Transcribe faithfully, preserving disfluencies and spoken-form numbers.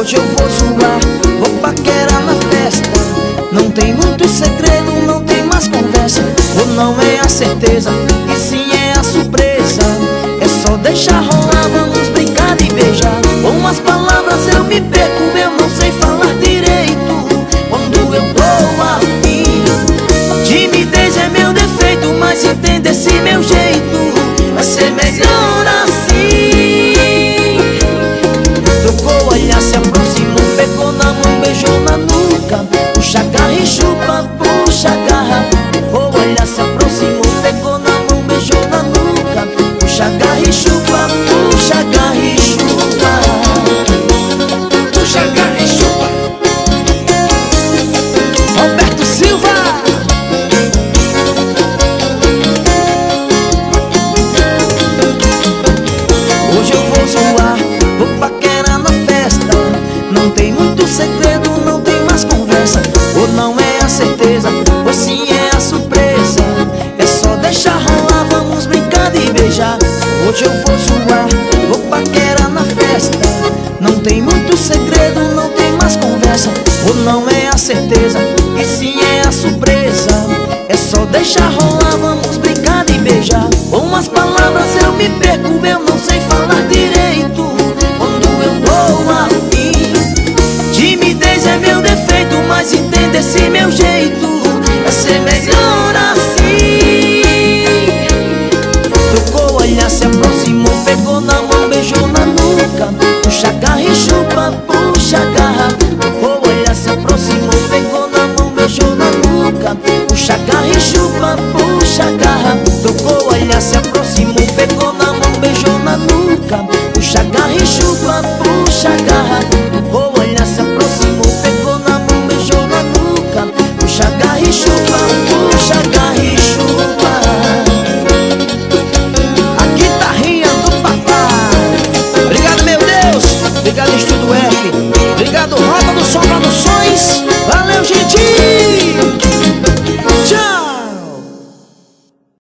Hoje eu vou zoar, vou paquerar na festa. Não tem muito segredo, não tem mais conversa. Ou não é a certeza, e sim é a surpresa. É só deixar rolar, vamos brincar e beijar. Com as palavras eu me perco, eu não sei falar direito. Quando eu tô afim, timidez é meu defeito, mas entenda esse meu jeito, vai ser melhor assim. Trocou o olhar, se aproximou, pegou na mão, beijou na nuca. Puxa, agarra e chupa, puxa, agarra. Trocou o olhar, se aproximou, pegou na mão, beijou na nuca. Puxa, agarra e chupa, puxa, agarra e chupa. Puxa, agarra e chupa. Roberto Silva. Hoje eu vou zoar, vou paquerar na festa. Não tem muito segredo, não tem mais conversa. Ou não é a certeza, ou sim é a surpresa. É só deixar rolar, vamos brincar e beijar. Hoje eu vou zoar, vou paquerar na festa. Não tem muito segredo, não tem mais conversa. Ou não é a certeza, e sim é a surpresa. É só deixar rolar, vamos brincar e beijar. Com as palavras eu me perco, eu não sei falar direito. Quando eu tô afim, timidez é meu defeito, mas entenda esse meu jeito, vai ser melhor assim.